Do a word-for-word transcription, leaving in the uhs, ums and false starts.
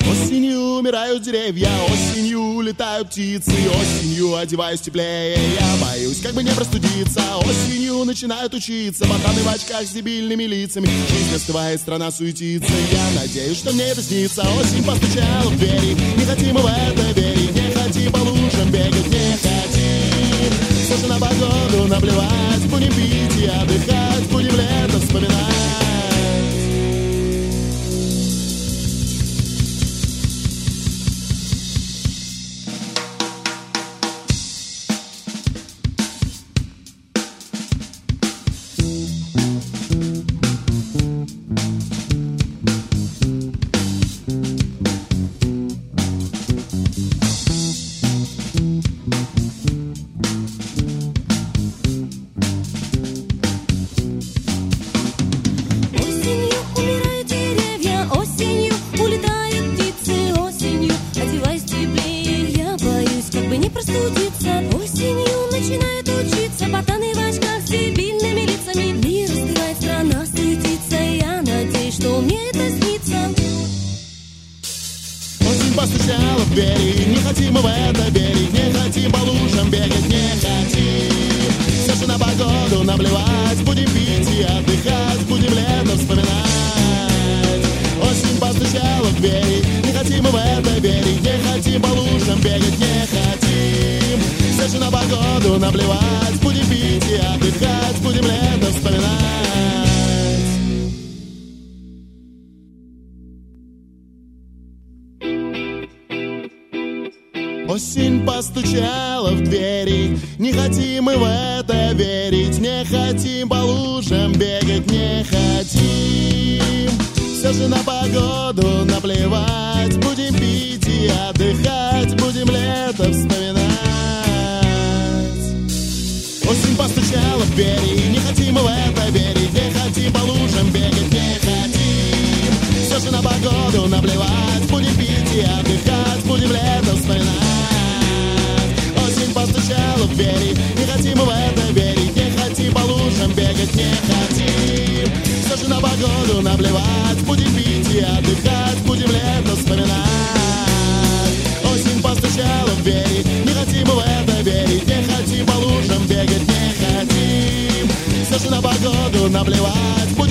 Осенью умирают деревья, осенью улетают птицы, осенью одеваюсь теплее, я боюсь, как бы не простудиться. Осенью начинают учиться ботаны в очках с дебильными лицами. Жизнь остывает, страна суетится, я надеюсь, что мне это снится. Осень постучала в двери, не хотим мы в это верить, не хотим по лужам бегать, не хотим. Все же на погоду наплевать, будем пить и отдыхать, будем лето вспоминать. Постучала в двери, не хотим мы в это верить, не хотим по лужам бегать, не хотим. Все же на погоду наплевать, будем пить и отдыхать, будем лето вспоминать. Осень постучала в двери, не хотим мы в это верить, не хотим по лужам бегать, не хотим. Все же на погоду наплевать, будем пить и отдыхать, будем лето вспоминать. Осень постучала в двери, не хотим мы в это верить, не хотим по лужам бегать, не хотим. Все же на погоду наплевать, будем пить и отдыхать, будем лето вспоминать. Осень постучала в двери, не хотим мы в это верить, не хотим по лужам бегать, не хотим. Все же на погоду наплевать, будем пить и отдыхать, будем лето вспоминать. Постучала в двери, не хотим мы в это верить, не хотим по лужам бегать, не хотим. Все же на погоду наплевать, будем пить и отдыхать, будем лето вспоминать. Осень постучала в двери, не хотим мы в это верить, не хотим по лужам бегать, не хотим. Все же на погоду наплевать,